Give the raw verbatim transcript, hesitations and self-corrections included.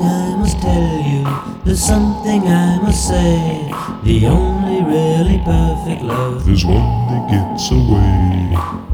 I must tell you, there's something I must say. The only really perfect love There's one that gets away.